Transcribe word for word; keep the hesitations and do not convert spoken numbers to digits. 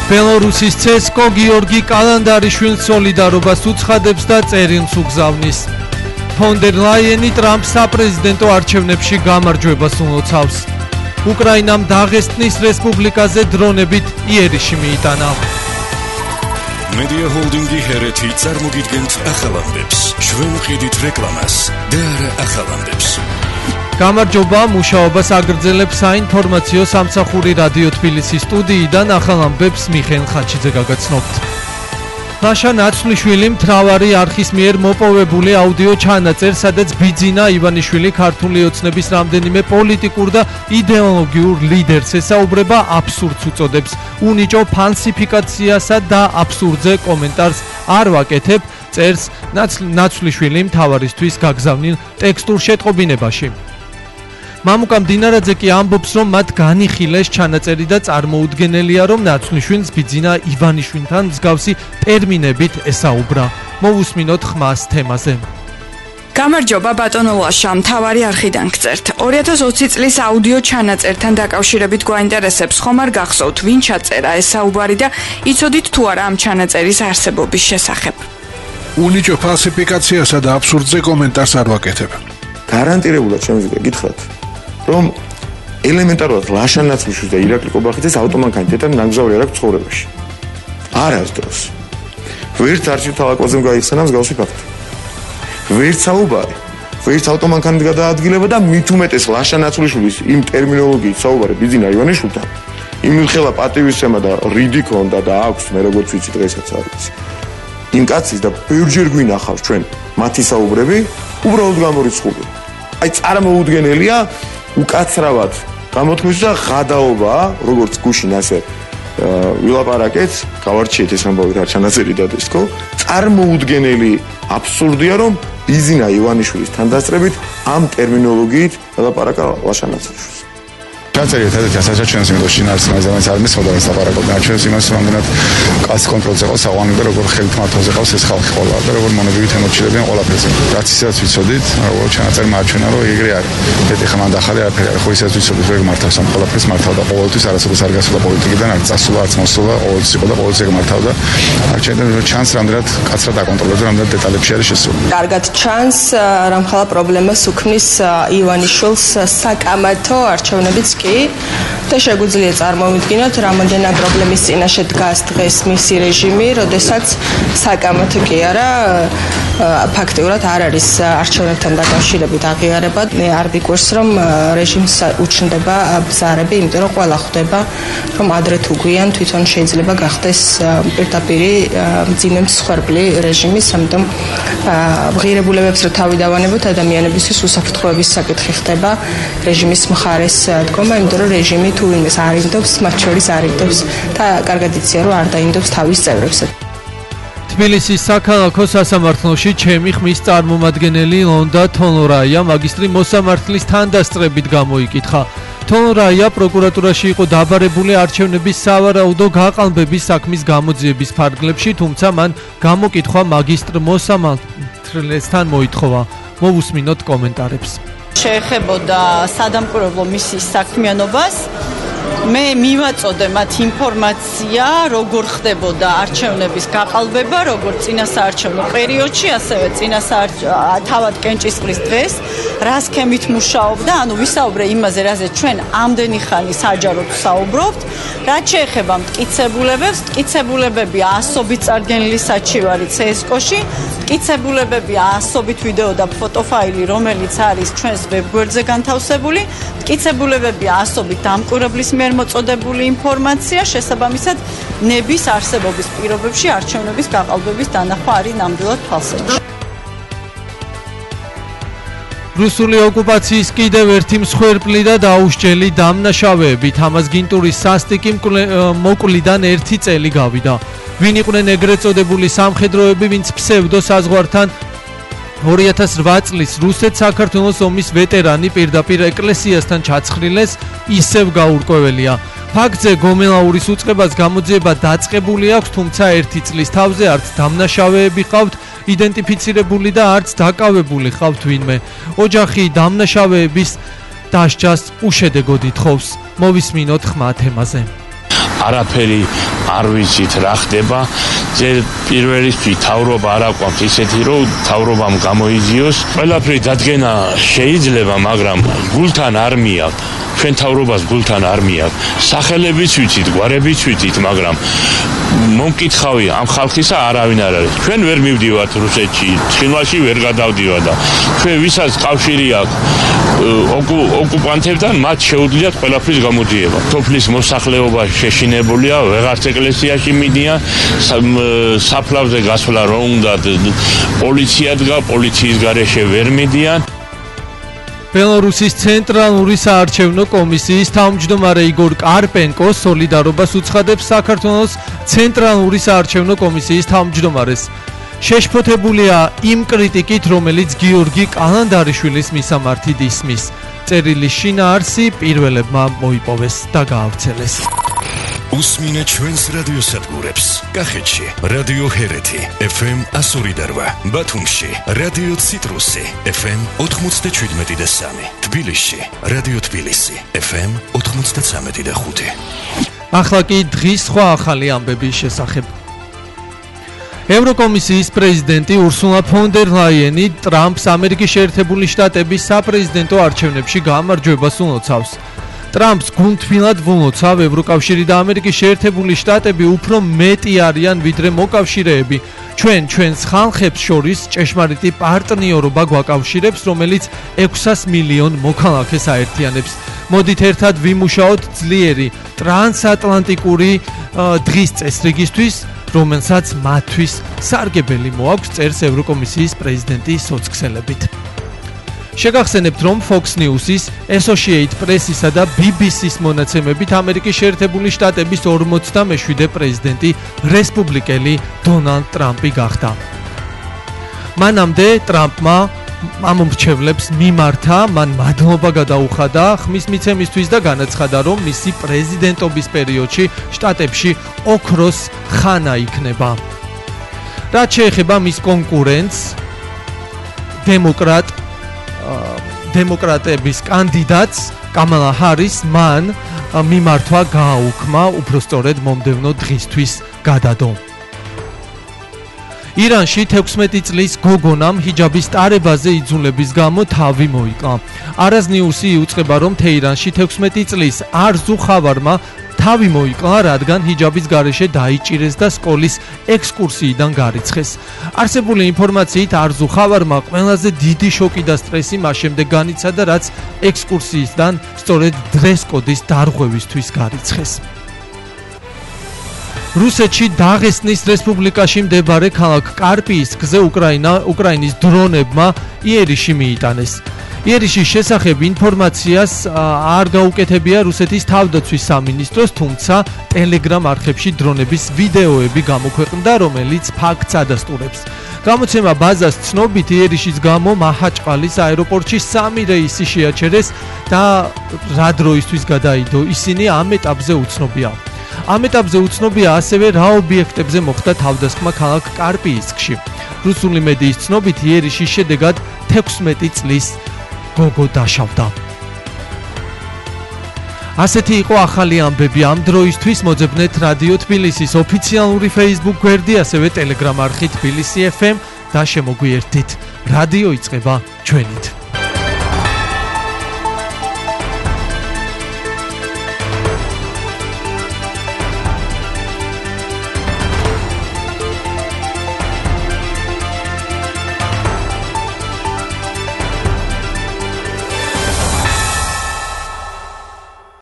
ბელორუსის ცესკო გიორგი კალანდარიშვილს სოლიდარობას უცხადებს და წერილს უგზავნის. ფონ დერ ლაიენი ტრამპს საპრეზიდენტო არჩევნებში გამარჯვებას უმოწავს. უკრაინამ დაღესტნის რესპუბლიკაზე დრონებით იერიში მიიტანა. Media Holdingi ჰერეთი წარმოგიდგენთ ახალამდებს. ჩვენ ვყიდით რეკლამას და არა ახალამდებს. გამარჯობა, მუშაობას აგრძელებს საინფორმაციო სამსახური რადიო თბილისის სტუდიიდან ახალამდებს მიხეილ ხაჩიძე გაგაცნობთ. ნაშა ნაცვლიშვილი მთავარი არხის მიერ მოპოვებული აუდიო ჩანაწერ, სადაც ბიძინა ივანიშვილი ქართული ოცნების რამდენიმე პოლიტიკურ და იდეოლოგიურ ლიდერს ესაუბრება, აბსურდს უწოდებს. უნიჭო ფალსიფიკაციასა და აბსურდზე კომენტარს არ ვაკეთებ, წერს ნაცვლიშვილი მთავარისთვის გაგზავნილ ტექსტურ შეტყობინებაში. მამუკა მდინარაძე კი ამბობს, რომ მათ განიხილეს ჩანაწერი და წარმოუდგენელია, რომ ნაცვლიშვილს ბიძინა ივანიშვილთან მსგავსი ტერმინებით ესაუბრა. მოვუსმინოთ ხმას თემაზე. გამარჯობა ბატონო ლაშა, მთავარი არხიდან გწერთ. ორი ათას ოცი წლის აუდიო ჩანაწერთან დაკავშირებით გვაინტერესებს, ხომ არ გახსოვთ, ვინ ჩაწერა ესაუბარი და იცოდით თუ არა ამ ჩანაწერის არსებობის შესახებ? უნიჭო ფალსიფიკაციასა და აბსურდზე კომენტარს არ ვაკეთებ. გარანტირებულად შემიძლია გითხრათ, რომ ელემენტარულად ლაშა ნაცვლიშვილს და ირაკლი კობახიძეს ავტომანქანით ნამგზავრი არ აქვს ცხოვრებაში. არასდროს. ვერც არჩევნთა ლაკვაზე გაიხსენა მსგავსი ფაქტი. ვერც საუბარი, ვერც ავტომანქანით გადაადგილება და მით უმეტეს ლაშა ნაცვლიშვილის იმ ტერმინოლოგიით საუბარი ბიძინა ივანიშვილთან, იმ ხელა პატივისცემა და რიდი ქონდა და აქვს, მე როგორც ვიცი დღესაც არის. იმ კაცის და ბევრჯერ გვინახავს ჩვენ მათი საუბრები, უბრალოდ გამორიცხული. აი წარმოუდგენელია უკაცრავად გამოთქმის და ღადაობა, როგორც გუშინ ასე ვილაპარაკეთ, გავარჩიეთ ეს ამბავი რა ჩანაწერი დადესკო, წარმოუდგენელი აბსურდია, რომ ბიძინა ივანიშვილის თანდასწრებით ამ ტერმინოლოგიით ელაპარაკა ლაშა ნაცვლიშვილს. ჩანაწერი ერთ-ერთი ასაჩვენოს იმედოს შინაარს მაინც არის მისხოდა ლაპარაკობდნენ არჩევნებს იმას რამდენად კაც კონტროლზე ყავს საყვანი და როგორ ხელით მართვაზე ყავს ეს ხალხი ყოლა და როგორ მონებივით ემორჩილებიან ყველაფერზე. რაც ისაც ვიცოდით, როგორ ჩანაწერი მარჩვენა რომ ეგრე არის. მეტი ხმა დახალე არაფერი არის. ხო ისაც ვიცოდით რომ ეგ მართავს ამ ყველაფერს მართავდა ყოველთვის არასოდეს არ გასულა პოლიტიკიდან, არ წასულა, არც მოსულა, ყოველთვის იყო და ყოველთვის ეგ მართავდა. არჩევნებში ჩანს რამდენად კაცრად აკონტროლებს და რამდენად დეტალებში არის შესული. კარგად ჩანს რა მხალა პრობლემას უქმნის ივანიშვილს საკამათო არჩევნებიც და შეგვიძლია წარმოვიდგინოთ, რამოდენად პრობლემის წინაშე დგას დღეს მისი რეჟიმი, როდესაც საკამათო კი არა, ფაქტიურად არ არის არჩევნებთან დაკავშირებით აღიარება. მე არ ვიკვირს, რომ რეჟიმს უჩნდება ბზარები, იმიტომ რომ ყველა ხვდება, რომ ადრე თუ გვიან თვითონ შეიძლება გახდეს პირდაპირი მძიმე მსხვერპლი რეჟიმის, ამიტომ ღირებულებებს რო თავი დავანებოთ, ადამიანებისთვის უსაფრთხოების საკითხი ხდება რეჟიმის მხარეს დგომა, იმიტომ რომ რეჟიმი თუ ვინმეს არ ინდობს, მათ შორის არ ინდობს და კარგად იციან, რომ არ დაინდობს თავის წევრებს. თბილისის საქალაქო სასამართლოში ჩემი ხმის წარმომადგენელი ლონდა თონორაია მაგისტრი მოსამართლის თანდასწრებით გამოიკითხა. თონორაია პროკურატურაში იყო დაბარებული არჩევნების სავარაუდო გაყალბების საქმის გამოძიების ფარგლებში, თუმცა მან გამოკითხვა მაგისტრ მოსამართლესთან მოითხოვა. მოვუსმინოთ კომენტარებს. შეეხებოდა სადამკვირვებლო მისიის საქმიანობას. მე მივაწოდე მათ ინფორმაცია, როგორ ხდებოდა არჩევნების გაყალბება, როგორ წინასაარჩევნო პერიოდში, ასევე თავად კენჭისყრის დღეს, რა სქემით მუშაობდა, ანუ ვისაუბრე იმაზე, რაზე ჩვენ ამდენი ხანი საჯაროდ ვსაუბრობთ. რაც შეეხება მტკიცებულებებს, მტკიცებულებები ასობით წარდგენილი საჩივარი ცესკოში, მტკიცებულებები ასობით ვიდეო და ფოტოფაილი, რომელიც არის ჩვენს ვებგვერდზე განთავსებული, მტკიცებულებები ასობით დამკვირვებლის მიერ მოწოდებული ინფორმაცია, შესაბამისად ნების არსებობის პირობებში არჩევნების გაყალბების დანახვა არის ნამდვილად თვალსაჩინო. რუსული ოკუპაციის კიდევ ერთი მსხვერპლი და დაუსჯელი დამნაშავეები თამაზგინტურის სასტიკი მოკლიდან ერთი წელი გავიდა. ვინ იყვნენ ეგრეთ წოდებული სამხედროები, ვინც ფსევდო საზღვართან ორი ათას რვა წლის რუსეთ-საქართველოს ომის ვეტერანი პირდაპირ ეკლესიასთან ჩაცხრილეს, ისევ გაურკვეველია. ფაქტზე გომელაურის უწყებას გამოძიება დაწყებული აქვს, თუმცა ერთი წლის თავზე არც დამნაშავეები ყავთ იდენტიფიცირებული და არც დაკავებული ყავთ ვინმე. ოჯახი დამნაშავეების დასჯას უშედეგოდ ითხოვს. მოვისმინოთ ხმა თემაზე. არაფერი არ ვიცით რა ხდება. ძერ პირველისთვის თავრობა არ აყვამთ ისეთი, რომ თავრობამ გამოიძიოს. ყველაფერი დადგენა შეიძლება, მაგრამ გულთან არ მიაქვს. ჩვენ თავრობას გულთან არ მიაქვს. სახელებიც ვიცით, გვარებიც ვიცით, მაგრამ მომკითხავია ამ ხალხისა არავინ არ არის. ჩვენ ვერ მივდივართ რუსეთში, ცხინვალში ვერ გადავდივართ და ჩვენ ვისაც კავშირი აქვს ოკუპანტებთან, მათ შეუძლიათ ყველაფრის გამოდიება. სოფლის მოსახლეობა შეშინებულია, ვეღარც ეკლესიაში მიდიან, საფლავზე გასვლა რომ უნდა პოლიცია დგა, პოლიციის გარეშე ვერ მიდიან. ბელორუსის ცენტრალური საარჩევნო კომისიის თავმჯდომარე იგორ კარპენკო სოლიდარობას უცხადებს საქართველოს ცენტრალური საარჩევნო კომისიის თავმჯდომარეს. შეშფოთებულია იმ კრიტიკით, რომელიც გიორგი კალანდარიშვილის მისამართით ისმის. წერილის შინაარსი პირველებმა მოიპოვეს და გაავრცელეს. უსმინე ჩვენს რადიოსადგურებს. კახეთში რადიო ჰერეთი ეფ ემ εκατო ორი და რვა, ბათუმში რადიო ციტრუსი ეფ ემ ოთხმოცდაჩვიდმეტი და სამი, თბილისში რადიო თბილისი ეფ ემ ოთხმოცდაცამეტი და ხუთი. ახლა კი დღის სხვა ახალი ამბების შესახებ. ევროკომისიის პრეზიდენტი ურსულა ფონ დერ ლაიენი ტრამპს ამერიკის შეერთებული შტატების საპრეზიდენტო არჩევნებში გამარჯვებას უნოცავს. ტრამპს გულთბილად ვუნოცავ, ევროკავშირი და ამერიკის შეერთებული შტატები უფრო მეტი არიან ვიდრე მოკავშირეები. ჩვენ ჩვენს ხალხებს შორის ჭეშმარიტი პარტნიორობა გვაკავშირებს, რომელიც ექვსას მილიონ მოქალაქეს აერთიანებს. მოდით ერთად ვიმუშაოთ ძლიერი ტრანსატლანტიკური დღის წესრიგისთვის, რომელსაც მათთვის სარგებელი მოაქვს, წერს ევროკომისიის პრეზიდენტი სოცქსელებით. შეგახსენებთ, რომ Fox News-ის, Associated Press-ისა და ბი ბი სის მონაცემებით ამერიკის შეერთებული შტატების ორმოცდამეშვიდე პრეზიდენტი რესპუბლიკელი დონალდ ტრამპი გახდა. მანამდე ტრამპმა ამომრჩევლებს მიმართა, მან მადლობა გადაუხადა ხმის მიცემისთვის და განაცხადა, რომ მისი პრეზიდენტობის პერიოდში შტატებში ოქროს ხანა იქნება. რაც შეეხება მის კონკურენტს, დემოკრატ დემოკრატების კანდიდატს კამალა ჰარის, მან მიმართვა გააუქმა უბრალოდ მომდევნო დღისთვის გადადო. ირანში თექვსმეტი წლის გოგონამ ჰიჯაბის ტარებაზე იძულების გამო თავი მოიკლა. არაზ ნიუსი იუწყება, რომ თეირანში თექვსმეტი წლის არზუ ხავარმა თავი მოიკლა, რადგან ჰიჯაბის გარეშე დაიჭირეს და სკოლის ექსკურსიიდან გარიცხეს. არსებული ინფორმაციით არზუ ხავარმა ყველაზე დიდი შოკი და სტრესი მას შემდეგ განიცადა, რაც ექსკურსიისგან სწორედ დრეს-კოდის დარღვევისთვის გარიცხეს. რუსეთში დაღესტნის რესპუბლიკაში მდებარე ქალაქ კარპიისკზე უკრაინა უკრაინის დრონებმა იერიში მიიტანეს. იერიშის შესახებ ინფორმაციას არ გაუკეთებია რუსეთის თავდაცვის სამინისტროს, თუმცა ტელეგრამ არხებში დრონების ვიდეოები გამოქვეყნდა, რომელიც ფაქტს ადასტურებს. გამოცემა ბაზას ცნობით, იერიშის გამო მაჰაჭყალის აეროპორტში სამი რეისი შეაჩერეს და რა დროისთვის გადაიდო, ისინი ამ ეტაპზე უცნობია. ამ ეტაპზე უცნობია ასევე რა ობიექტებზე მოხდა თავდასხმა ქალაქ კარპიისკში. რუსული მედიის ცნობით, იერიშის შედეგად თექვსმეტი წლის გოგო დაშავდა. ასეთი იყო ახალი ამბები ამ დროისთვის. მოძებნეთ რადიო თბილისის ოფიციალური Facebook გვერდი, ასევე Telegram არხი თბილისი ეფ ემ და შემოგვიერთდით. რადიო იწყება ჩვენით.